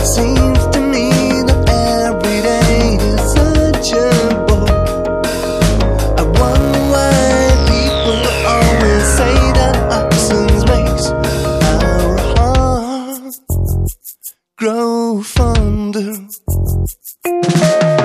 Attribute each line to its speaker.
Speaker 1: Seems to me that every day is such a bore. I wonder why people always say that absence makes our heart grow fonder.